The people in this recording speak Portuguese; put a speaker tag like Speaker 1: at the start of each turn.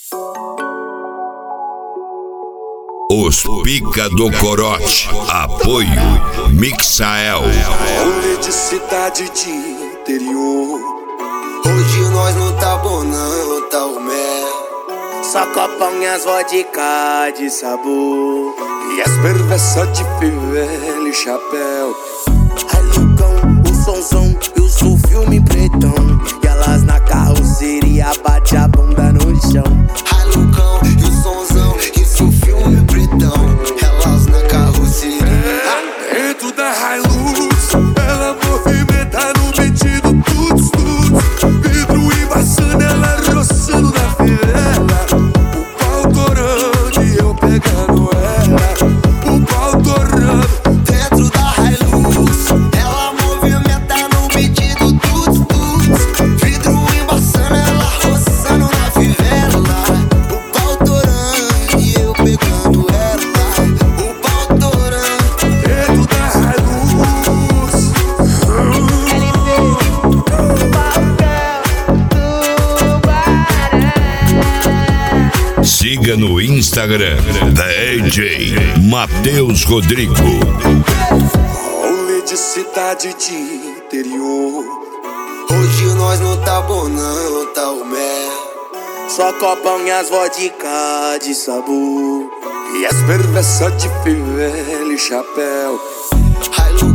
Speaker 1: Os Pica do Corote, apoio Mixael.
Speaker 2: Rolê de cidade de interior. Hoje nós não tá bom não, tá o mel.
Speaker 3: Só copão e as vodka de sabor.
Speaker 2: E as perversas de fivela e chapéu.
Speaker 3: Ai Lucão, o sonzão, eu sou filme pretão. E elas na carroceria bate a bunda no chão.
Speaker 2: Ai Lucão, e o sonzão, isso o filme pretão. Elas na carroceria. Dentro da Hilux, ela movimenta no metido tuts tuts. Vidro embaçando, ela roçando na fivela. O pau torando e eu pegando ela. O pau torando. Dentro da Hilux, ela movimenta no metido tuts tuts. Vidro embaçando, ela roçando na fivela. O pau torando e eu pegando ela. O pau torando. Dentro da Hilux.
Speaker 1: Siga no Instagram DJ Matheus Rodrigo.
Speaker 2: Rolê de cidade de interior. Hoje nós não tá bom não, tá o mel.
Speaker 3: Só copão e as vodka de sabor.
Speaker 2: E as perversas de fivela e chapéu. Hilux